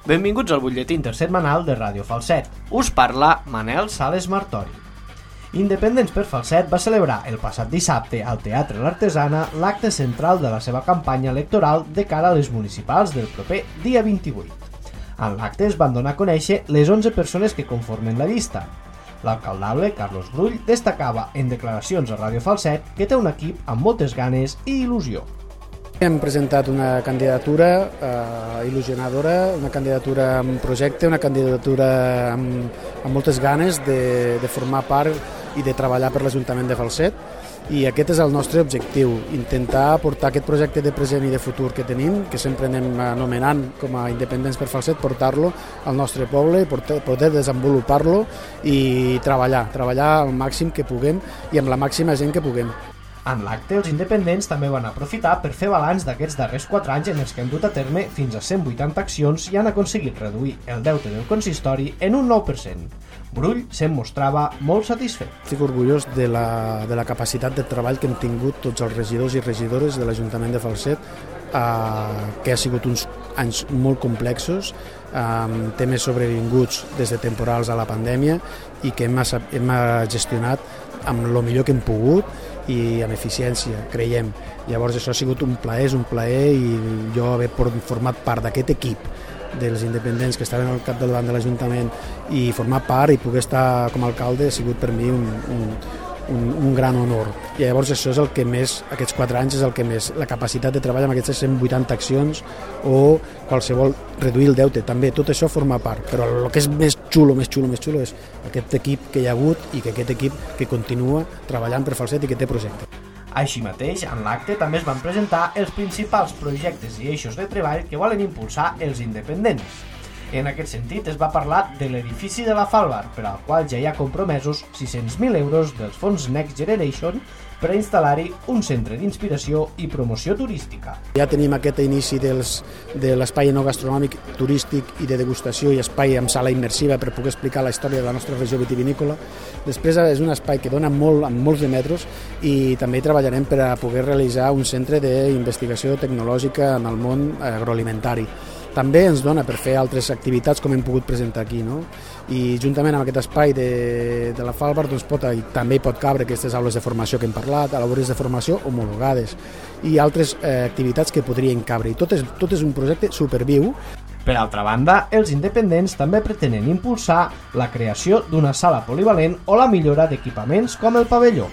Benvinguts al butlletí intersetmanal de Ràdio Falset. Us parla Manel Sales Martori. Independents per Falset va celebrar el passat dissabte al Teatre l'Artesana l'acte central de la seva campanya electoral de cara a les municipals del proper dia 28. En l'acte es van donar a conèixer les 11 persones que conformen la llista. L'alcaldable, Carlos Brull, destacava en declaracions a Ràdio Falset que té un equip amb moltes ganes i il·lusió. Hem presentat una candidatura il·lusionadora, una candidatura amb projecte, una candidatura amb moltes ganes de formar part i de treballar per l'Ajuntament de Falset, i aquest és el nostre objectiu, intentar portar aquest projecte de present i de futur que tenim, que sempre anem anomenant com a Independents per Falset, portar-lo al nostre poble, poder desenvolupar-lo i treballar al màxim que puguem i amb la màxima gent que puguem. En l'acte, els independents també van aprofitar per fer balanç d'aquests darrers 4 anys en els que han dut a terme fins a 180 accions i han aconseguit reduir el deute del consistori en un 9%. Brull se'n mostrava molt satisfet. Estic orgullós de la capacitat de treball que hem tingut tots els regidors i regidores de l'Ajuntament de Falset, que ha sigut uns anys molt complexos, amb temes sobrevinguts des de temporals a la pandèmia i que hem gestionat amb el millor que hem pogut i amb eficiència, creiem. Llavors això ha sigut un plaer i jo haver format part d'aquest equip dels independents que estaven al capdavant de l'Ajuntament i formar part i poder estar com a alcalde ha sigut per mi un gran honor. I llavors això és el que més, aquests 4 anys és el que més, la capacitat de treball amb aquestes 180 accions o qualsevol, reduir el deute també, tot això forma part, però el que és més xulo és aquest equip que hi ha hagut i que aquest equip que continua treballant per Falset i que té projecte. Així mateix, en l'acte també es van presentar els principals projectes i eixos de treball que volen impulsar els independents. En aquest sentit, es va parlar de l'edifici de la Falbar, per al qual ja hi ha compromesos 600.000 euros dels fons Next Generation per a instal·lar-hi un centre d'inspiració i promoció turística. Ja tenim aquest inici de l'espai enogastronòmic, turístic i de degustació i espai amb sala immersiva per poder explicar la història de la nostra regió vitivinícola. Després és un espai que dona amb molts de metres i també treballarem per a poder realitzar un centre d'investigació tecnològica en el món agroalimentari. També ens dona per fer altres activitats com hem pogut presentar aquí, no? I juntament amb aquest espai de la Falbar també hi pot cabre aquestes aules de formació que hem parlat, laboratoris de formació homologades i altres activitats que podrien cabre. I tot és un projecte superviu. Per altra banda, els independents també pretenen impulsar la creació d'una sala polivalent o la millora d'equipaments com el pavelló.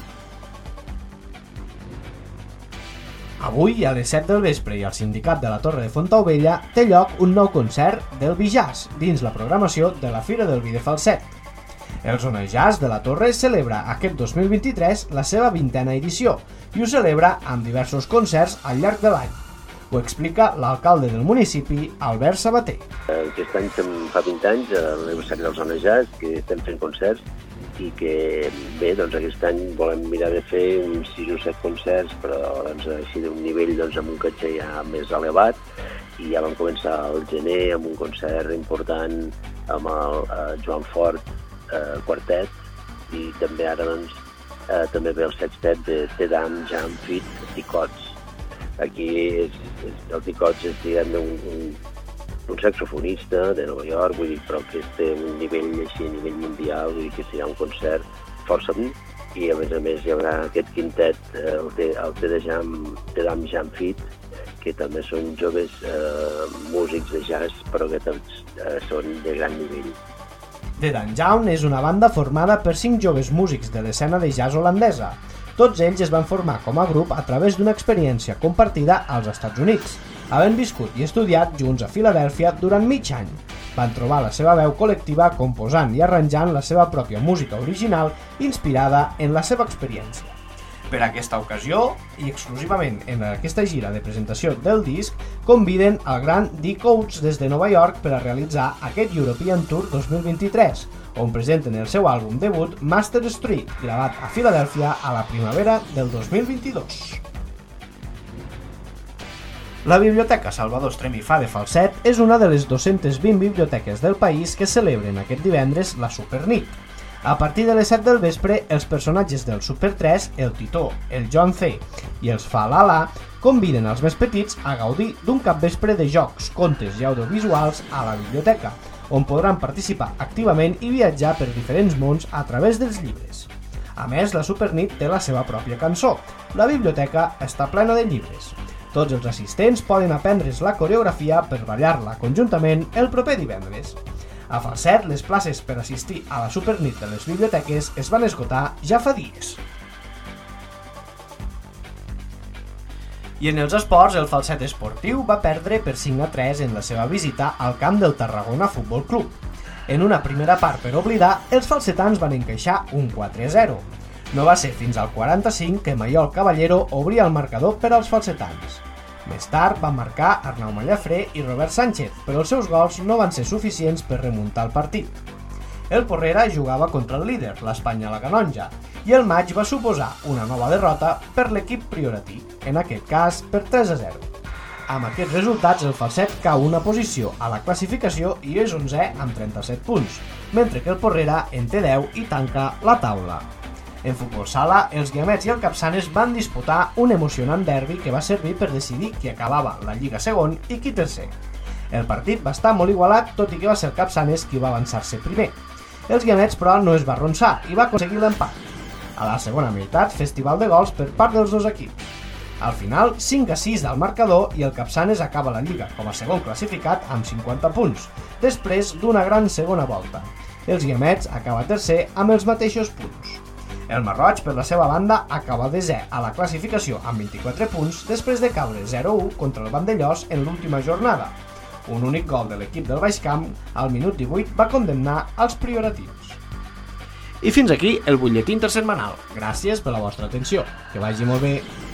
Avui, a les 7 del vespre i al Sindicat de la Torre de Fontaubella, té lloc un nou concert del Bijazz dins la programació de la Fira del Vi de Falset. El Zona Jazz de la Torre celebra aquest 2023 la seva 20a edició i ho celebra amb diversos concerts al llarg de l'any. Ho explica l'alcalde del municipi, Albert Sabater. Aquest any fa 20 anys, a l'aniversari del Zona Jazz, que estem fent concerts i que bé, doncs aquest any volem mirar de fer uns 6 o 7 concerts, però doncs, així d'un nivell amb un caché ja més elevat, i ja vam començar al gener amb un concert important amb el Joan Fort quartet i també ara també ve el sextet de Tedam, Jam, Fit, Ticots. Aquí el Ticots és diguem un saxofonista de Nova York, vull dir, però que té un nivell així, a nivell mundial, vull dir que serà un concert força bé, i a més hi haurà aquest quintet, el Tedam Jam Fit, que també són joves músics de jazz, però que tots són de gran nivell. Tedam Jam és una banda formada per 5 joves músics de l'escena de jazz holandesa. Tots ells es van formar com a grup a través d'una experiència compartida als Estats Units, havent viscut i estudiat junts a Filadèlfia durant mig any. Van trobar la seva veu col·lectiva composant i arranjant la seva pròpia música original inspirada en la seva experiència. Per aquesta ocasió, i exclusivament en aquesta gira de presentació del disc, conviden al gran Dick Oates des de Nova York per a realitzar aquest European Tour 2023, on presenten el seu àlbum debut Master Street, gravat a Filadèlfia a la primavera del 2022. La Biblioteca Salvador Estremifà de Falset és una de les 220 biblioteques del país que celebren aquest divendres la Supernit. A partir de les 7 del vespre, els personatges del Super 3, el Titó, el John C. i els Fa Lala conviden els més petits a gaudir d'un capvespre de jocs, contes i audiovisuals a la biblioteca, on podran participar activament i viatjar per diferents mons a través dels llibres. A més, la Supernit té la seva pròpia cançó. La biblioteca està plena de llibres. Tots els assistents poden aprendre's la coreografia per ballar-la conjuntament el proper divendres. A Falset, les places per assistir a la Supernit de les biblioteques es van esgotar ja fa dies. I en els esports, el Falset Esportiu va perdre per 5-3 en la seva visita al camp del Tarragona Futbol Club. En una primera part per oblidar, els falsetans van encaixar un 4-0. No va ser fins al 45 que Maiol Caballero obria el marcador per als falsetans. Més tard van marcar Arnau Mallafré i Robert Sánchez, però els seus gols no van ser suficients per remuntar el partit. El Porrera jugava contra el líder, l'Espanya la Canonja, i el maig va suposar una nova derrota per l'equip prioratí, en aquest cas per 3-0. Amb aquests resultats, el Falset cau una posició a la classificació i és 11è amb 37 punts, mentre que el Porrera en té 10 i tanca la taula. En futbol sala, els Guiamets i el Capçanes van disputar un emocionant derbi que va servir per decidir qui acabava la Lliga segon i qui tercer. El partit va estar molt igualat, tot i que va ser el Capçanes qui va avançar-se primer. Els Guiamets, però, no es va arronsar i va aconseguir l'empat. A la segona meitat, festival de gols per part dels dos equips. Al final, 5-6 del marcador i el Capçanes acaba la Lliga com a segon classificat amb 50 punts, després d'una gran segona volta. Els Guiamets acaba tercer amb els mateixos punts. El Marroig, per la seva banda, acaba desè a la classificació amb 24 punts després de caure 0-1 contra el Vandellós en l'última jornada. Un únic gol de l'equip del Baixcamp al minut 18 va condemnar els prioratius. I fins aquí el butlletí intersetmanal. Gràcies per la vostra atenció. Que vagi molt bé.